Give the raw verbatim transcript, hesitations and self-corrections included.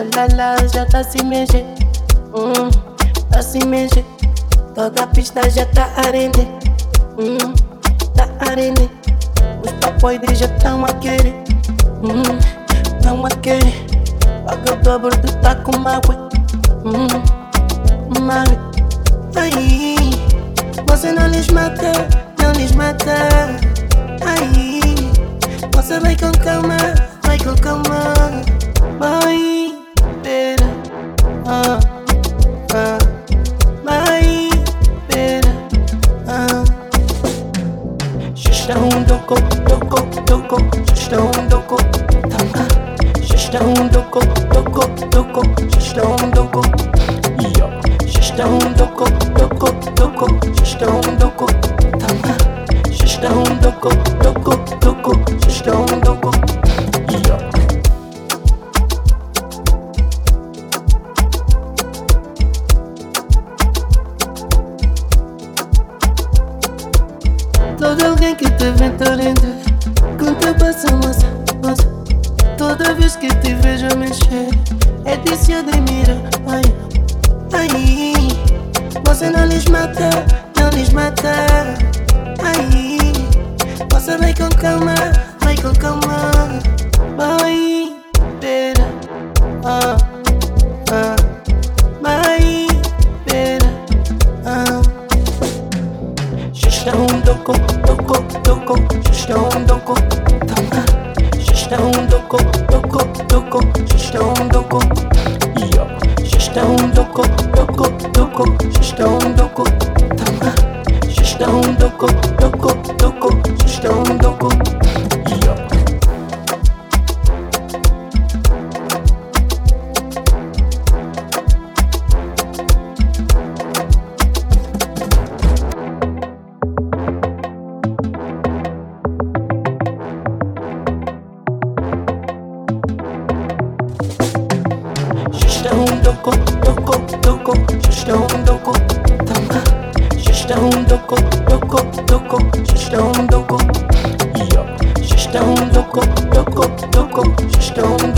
Olha lá, já tá se mexer, hum, tá se mexer. Toda a pista já tá a render, hum, tá a render. Os papoides já tão a querer, hum, tão a querer. Paga o dobro, tu tá com mágoa, hum, mágoa. Aí, você não lhes mata, não lhes mata. Aí, você vai com calma, vai com calma. Vai, pera, ah, ah. Vai, pera, ah. Shishta um doko, doko, doko. Shishta um doko, tama. Shishta um doko, doko, doko. Shishta um doko, yo. Shishta um doko, doko, doko. Shishta um doko, tama. Shishta um doko, doko, doko. Shishta um doko, yo. Todo alguém que te vem torrendo, conta passa moça, moça. Toda vez que te vejo mexer, é de se admira. Ai, ai, você não lhes mata, não lhes mata. Ai, você vai com calma, vai com calma. Vai, pera, ah, ah. Vai, pera, ah. Shishta um doko, doko, doko. Shishta um doko, tama. Shishta um doko, doko, doko. Shishta um doko, yo. Shishta um doko, doko, doko. Shishta um doko, tama. Shishta um doko, doko, doko. Shishta um doko, yo. Shishta um doko, doko, doko. Shishta um doko, tama. Shishta um doko, doko, doko. Shishta um doko, yo. Shishta um doko, doko, doko. Shishta um